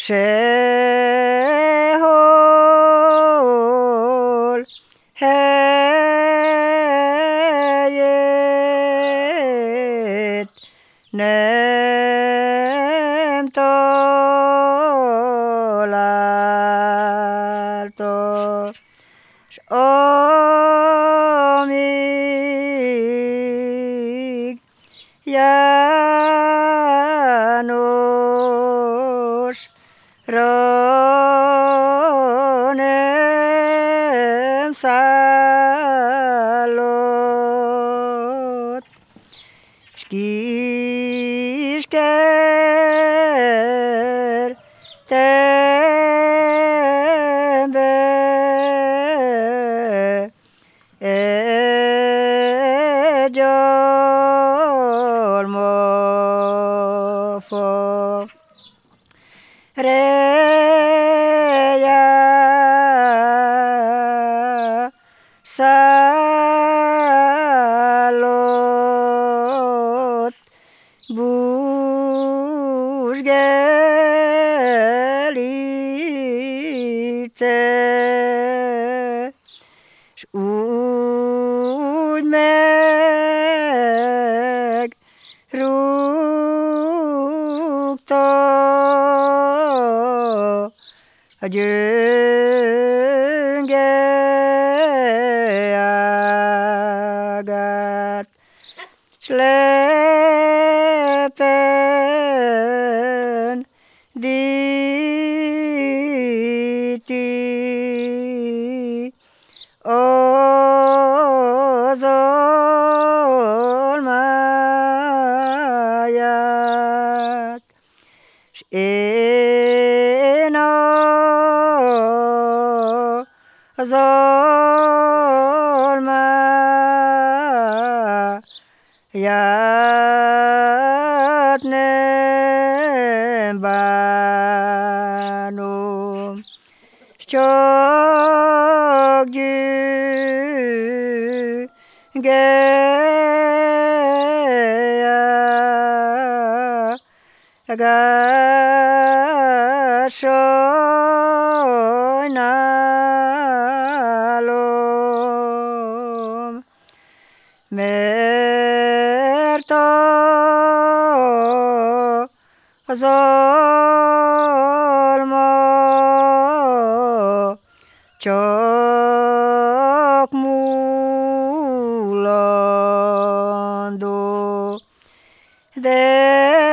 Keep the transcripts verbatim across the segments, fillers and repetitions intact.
sehol helyét nem találta, s amíg Jánosra nem szállott, s kisker tembe egy almafa reje szállott Búzsgerice, s úgy meg rúgta a gyönge ágát, s lepen díti az almáját, s én az almáját nem bánom, s csak gyönge sajnálom, mert az alma csak múlandó, de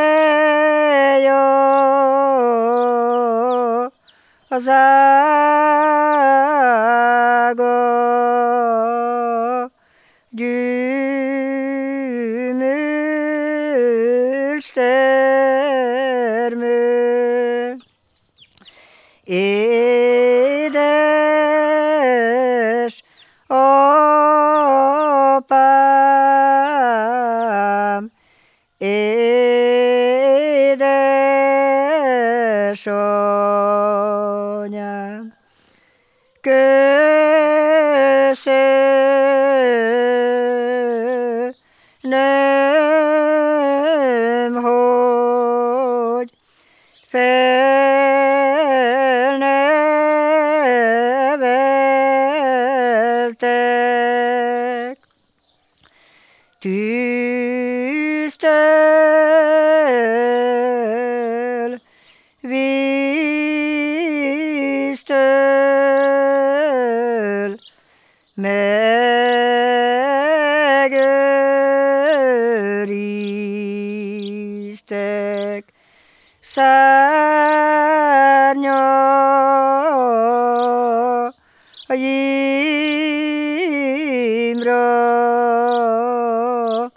az ága gyümölcs termel. Édes apám, édes anyám, köszönöm, hogy felneveltek. Tűztől, víztől megőriztek, szárnyaimra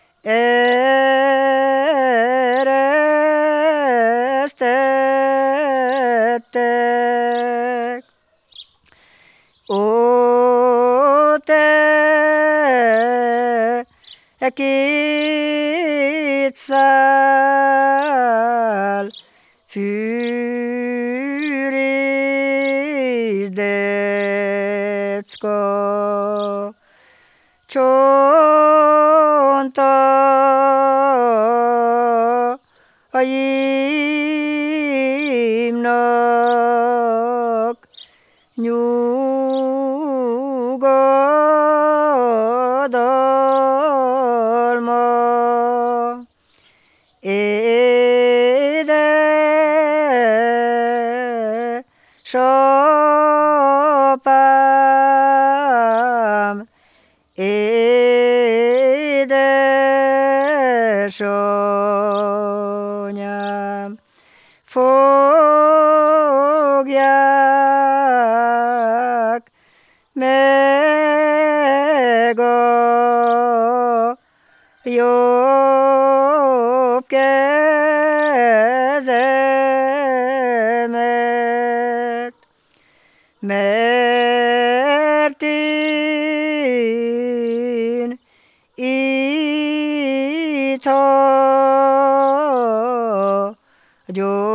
eresztettek. Ó, te két szál fűrészecska, csontaimnak nyugodalma, édesapám, édesanyám, fogják meg a jobb kezemet, mert én itt hagyom